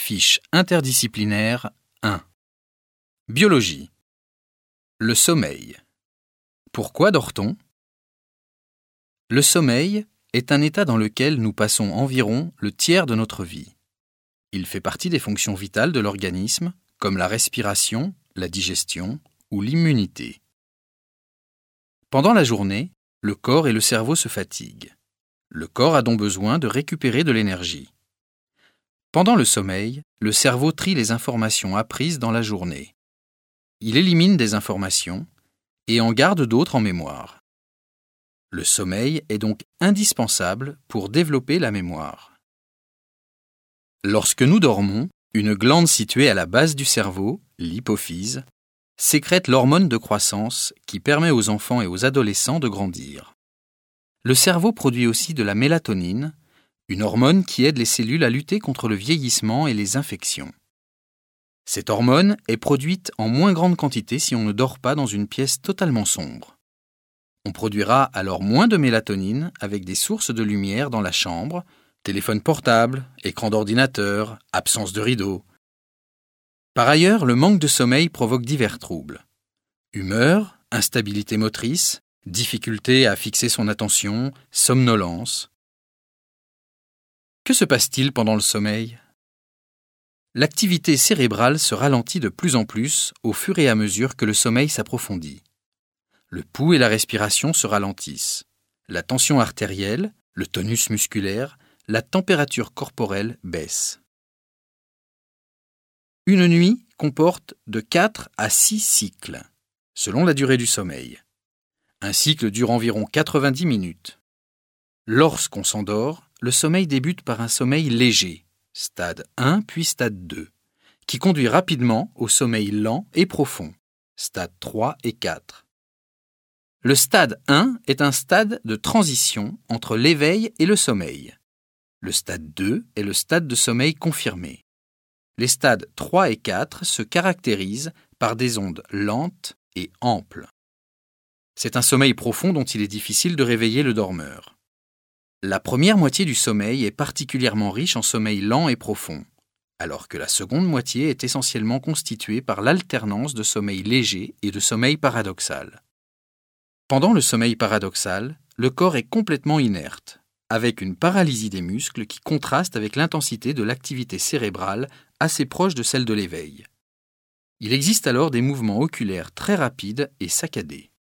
Fiche interdisciplinaire 1. Biologie. Le sommeil. Pourquoi dort-on ? Le sommeil est un état dans lequel nous passons environ le tiers de notre vie. Il fait partie des fonctions vitales de l'organisme, comme la respiration, la digestion ou l'immunité. Pendant la journée, le corps et le cerveau se fatiguent. Le corps a donc besoin de récupérer de l'énergie. Pendant le sommeil, le cerveau trie les informations apprises dans la journée. Il élimine des informations et en garde d'autres en mémoire. Le sommeil est donc indispensable pour développer la mémoire. Lorsque nous dormons, une glande située à la base du cerveau, l'hypophyse, sécrète l'hormone de croissance qui permet aux enfants et aux adolescents de grandir. Le cerveau produit aussi de la mélatonine, une hormone qui aide les cellules à lutter contre le vieillissement et les infections. Cette hormone est produite en moins grande quantité si on ne dort pas dans une pièce totalement sombre. On produira alors moins de mélatonine avec des sources de lumière dans la chambre, téléphone portable, écran d'ordinateur, absence de rideau. Par ailleurs, le manque de sommeil provoque divers troubles. Humeur, instabilité motrice, difficulté à fixer son attention, somnolence. Que se passe-t-il pendant le sommeil ? L'activité cérébrale se ralentit de plus en plus au fur et à mesure que le sommeil s'approfondit. Le pouls et la respiration se ralentissent. La tension artérielle, le tonus musculaire, la température corporelle baisse. Une nuit comporte de 4 à 6 cycles, selon la durée du sommeil. Un cycle dure environ 90 minutes. Lorsqu'on s'endort, le sommeil débute par un sommeil léger, stade 1 puis stade 2, qui conduit rapidement au sommeil lent et profond, stade 3 et 4. Le stade 1 est un stade de transition entre l'éveil et le sommeil. Le stade 2 est le stade de sommeil confirmé. Les stades 3 et 4 se caractérisent par des ondes lentes et amples. C'est un sommeil profond dont il est difficile de réveiller le dormeur. La première moitié du sommeil est particulièrement riche en sommeil lent et profond, alors que la seconde moitié est essentiellement constituée par l'alternance de sommeil léger et de sommeil paradoxal. Pendant le sommeil paradoxal, le corps est complètement inerte, avec une paralysie des muscles qui contraste avec l'intensité de l'activité cérébrale assez proche de celle de l'éveil. Il existe alors des mouvements oculaires très rapides et saccadés.